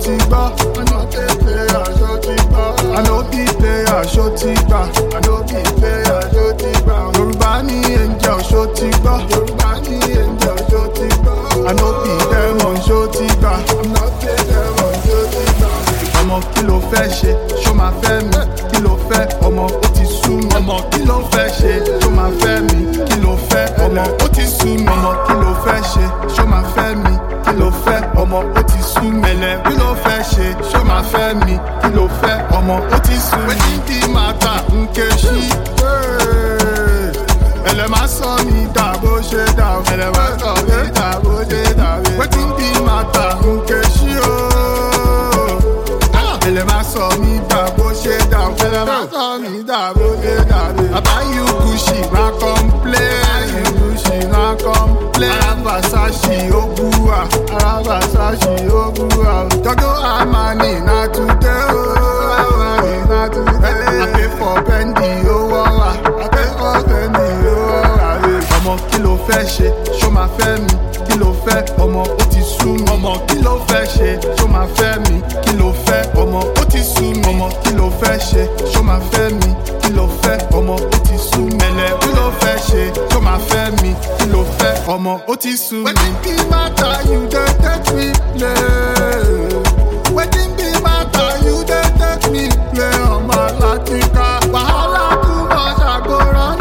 ti gbọ́. I no dey player ṣó ti gbọ́. I no be player ṣó ti gbà. I no be player ṣó ti gbà. Yorùbá ní angel ṣó ti gbọ́. Yorùbá ní angel ṣó ti gbọ́. I no be demon ṣó ti gbà. I'm not a demon ṣó ti gbà. Ọmọ kí ló fẹ́ ṣe? Ṣó máa fẹ́ mi? Kí ló fẹ́? Ọmọ ó ti sú mi. Ọmọ kí ló fẹ́ ṣe? Ṣó máa fẹ́ mi? Kí ló fẹ́? Ọmọ ó ti sú mi. Ọmọ kí ló fẹ́ ṣe? Ṣó máa fẹ́ mi? Kí ló fẹ́? Ọmọ ó ti sú mi. Ẹlẹ́ kí ló fẹ́ ṣe? Ṣó máa fẹ́ mi? Kí ló fẹ́? Ọmọ ó ti sú mi. Wetin be matter Nkechi? Ẹlẹ́ máa sọ mi dà bó ṣe dà. Ẹlẹ́ máa sọ mi dà bó ṣe dà. Wetin be matter Nkechi ooo? Ẹlẹ́ máa sọ mi dà bó ṣe dà. Ẹlẹ́ máa sọ mi dà bó ṣe dà. Bàbá you Gucci máa complain. Gucci máa complain. Ara Versace Ogbuwa. Ara Versace Ogbuwa. Jogo Armani na today ooo. Armani na today. I pay for Fendi owó wa. I pay for Fendi owó wa. Ọmọ kí ló fẹ́ ṣe? Ṣó máa fẹ́ mi? Kí ló fẹ́? Ọmọ ó ti sú mi. Ọmọ kí ló fẹ́ ṣe? Ṣó máa fẹ́ mi? Kí ló fẹ́? Ọmọ ó ti sú mi. Ọmọ kí ló fẹ́ ṣe? Ṣó máa fẹ́ mi? Kí ló fẹ́? Ọmọ ó ti sú mi. Ẹlẹ́ kí ló fẹ́ ṣe? Ṣó máa fẹ́ mi? Kí ló fẹ́? Ọmọ ó ti sú mi. Wetin be matter you dey take me play? Wetin be matter you dey take me play? Ọmọ Latika. Wàhálà too much I go run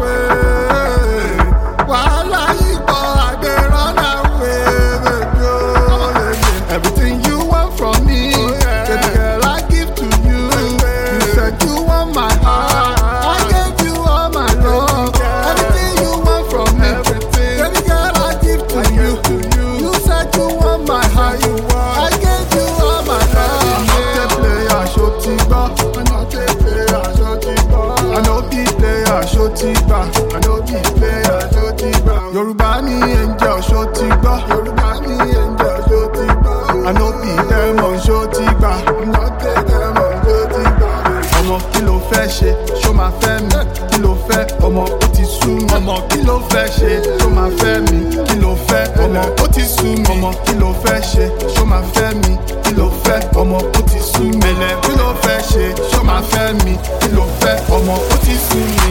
away. Wàhálà yìí pọ̀ I dey run away. Baby oh, everything you want from me, baby girl I give to you. You said you want my heart, I gave you all my love. Everything you want from me, baby girl I give to you. You said you want my heart, I gave you all my love. I'm not a player ṣó ti gbọ́. I'm not a player ṣó ti gbọ́. I no be player ṣó ti gbà. I no be player ṣó ti gbà. Yorùbá ní angel ṣó ti gbọ́. Yorùbá ní angel ṣó ti gbọ́. I no be demon ṣó ti gbà. I'm not a demon ṣó ti gbà. Ọmọ kí ló fẹ́ ṣe? Ṣó máa fẹ́ mi? Kí ló fẹ́? Ọmọ ó ti sú mi. Ọmọ kí ló fẹ́ ṣe? Ṣó máa fẹ́ mi? Kí ló fẹ́? Ọmọ ó ti sú mi. Ọmọ kí ló fẹ́ ṣe? Ṣó máa fẹ́ mi? Kí ló fẹ́? Ọmọ ó ti sú mi. Ẹlẹ́ kí ló fẹ́ ṣe? Ṣó máa fẹ́ mi? Kí ló fẹ́? Ọmọ ó ti sú mi.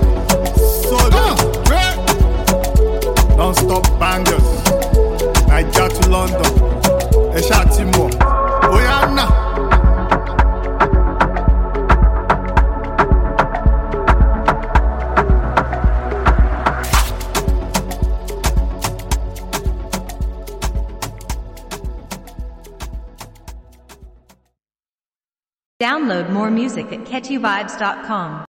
Solo non-stop bangers Naija to London ẹ ṣáà ti mọ̀ bóyá náà. Download more music at catchyvibes.com.